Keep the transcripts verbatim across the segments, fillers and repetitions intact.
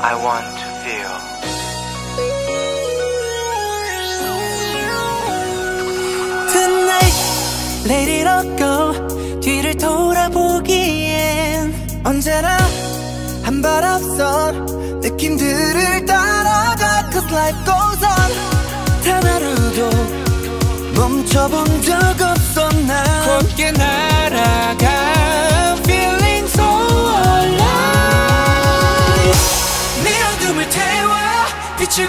I want to feel. Tonight, let it all go. 뒤를 돌아보기엔 언제나 한 발 앞선 느낌들을 따라가. Cause life goes on. 단 하루도 멈춰본 적 없어 난. 곧게 날아가 Feeling so alive. 네 어둠을 태워 빛을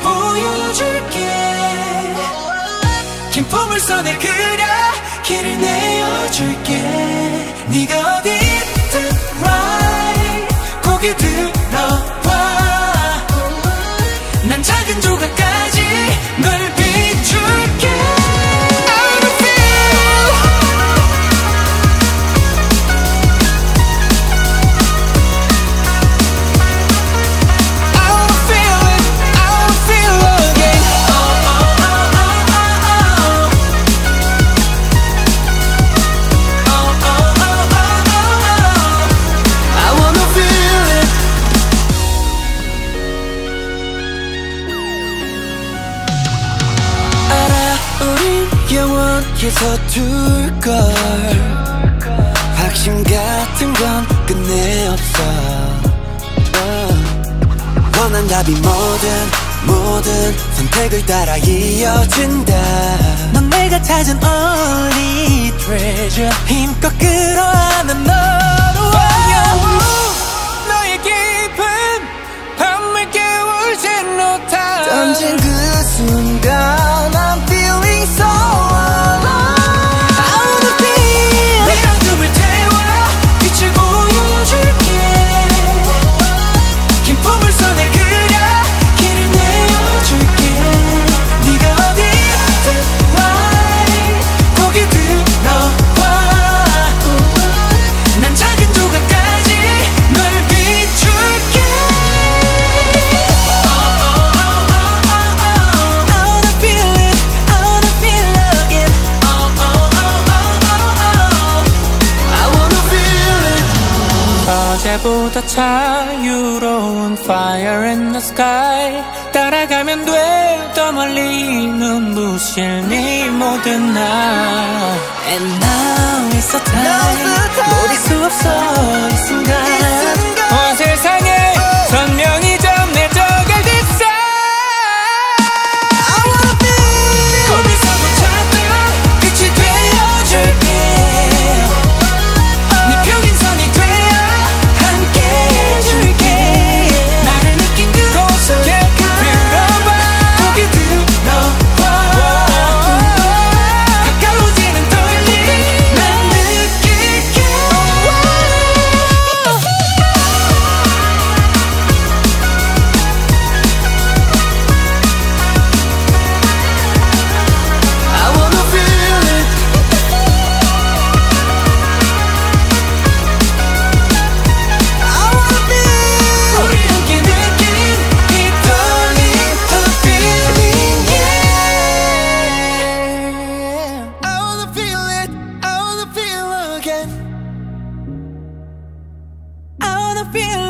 보여줄게. 긴 포물선을 그려 길을 내어줄게. 네가 어디든 right 고개 들어봐. 난 작은 조각까지 널 비출게. 영원히 서툴걸. 확신 같은 건 끝내 없어. 원한 답이 뭐든 뭐든 선택을 따라 이어진다. 넌 내가 찾은 only treasure. 힘껏 끌어안아 너로. 너의 깊은 밤을 깨울 신호탄 던진 그 순간 I'm feeling so alive. I wanna feel. 내 어둠을 태워 빛을 보여줄게. 긴 포물선을 그려 길을 내어줄게. 네가 어디든 right 고개 들어봐. 난 작은 조각까지 널 비출게. 어제보다 자유로운 fire in the sky. 따라가면 돼 더 멀리 눈부실 네 모든 날. And now is the time. 버릴 수 없어 이 순간. 온 세상에 선명히 전해져갈 this side. I wanna be. 거기서도 찾아 빛이 되어줄게. 네 평행선이 되어 함께 해줄게. 나를 느낀 그곳에 들어봐. 고개 들어봐. 가까워지는 떨림 난 느낄게. I wanna feel it. I wanna feel. 우리 함께 느낀 이 떨림 the feeling yeah. I wanna feel it. I wanna feel again. I wanna feel